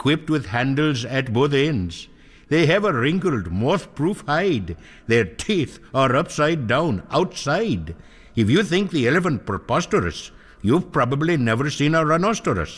equipped with handles at both ends. They have a wrinkled, moth-proof hide. Their teeth are upside down, outside. If you think the elephant preposterous, you've probably never seen a rhinoceros.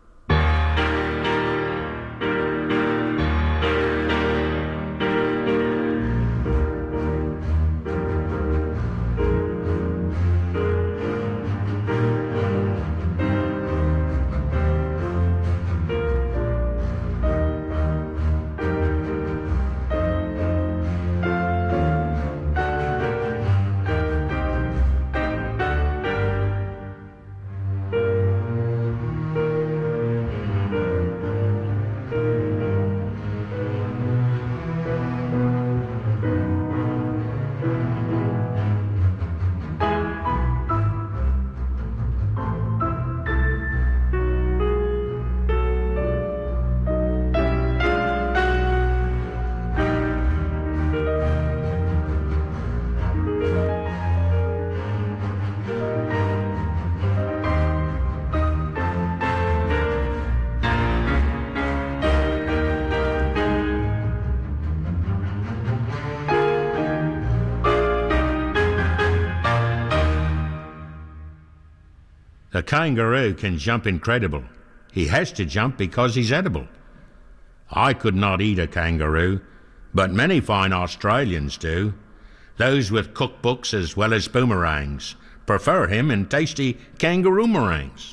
The kangaroo can jump incredible. He has to jump because he's edible. I could not eat a kangaroo, but many fine Australians do. Those with cookbooks as well as boomerangs prefer him in tasty kangaroo meringues.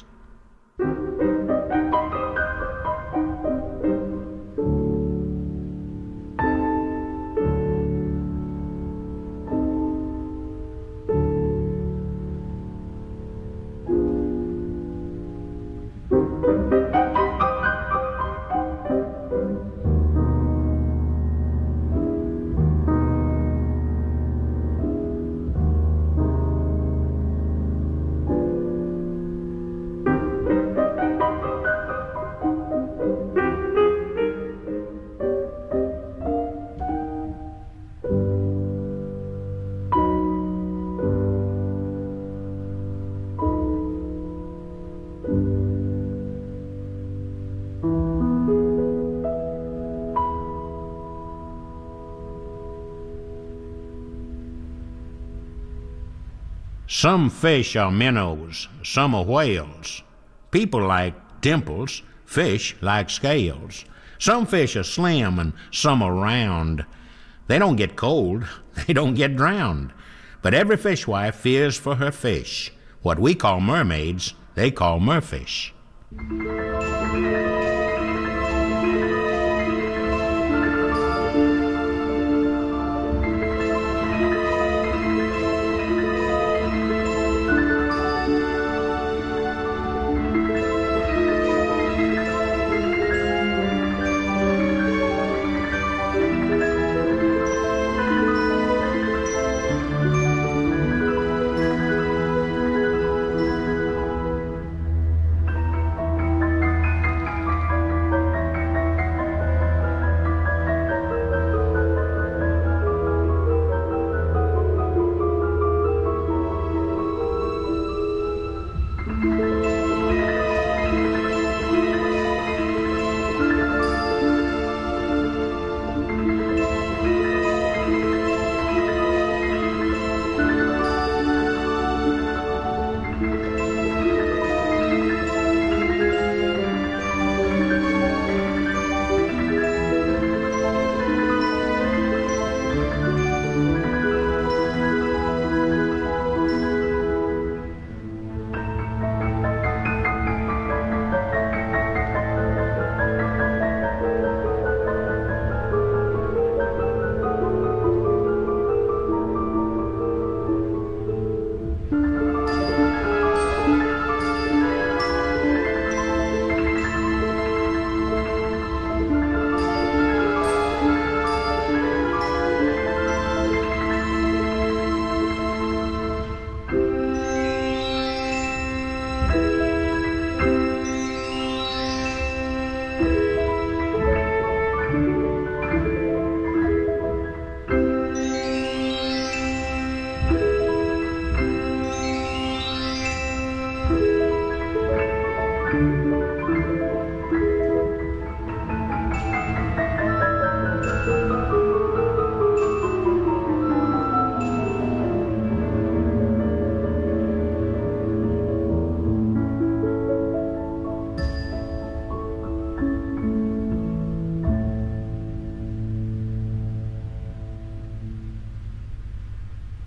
Some fish are minnows, some are whales. People like dimples, fish like scales. Some fish are slim and some are round. They don't get cold, they don't get drowned. But every fishwife fears for her fish. What we call mermaids, they call merfish.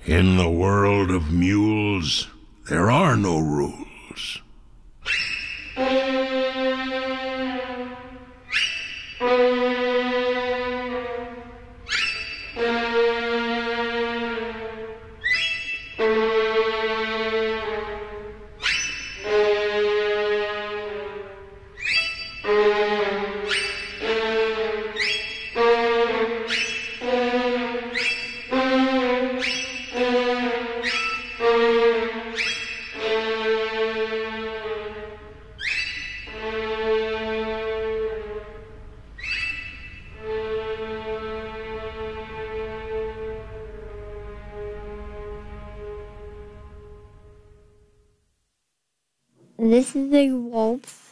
In the world of mules, there are no rules. This is a waltz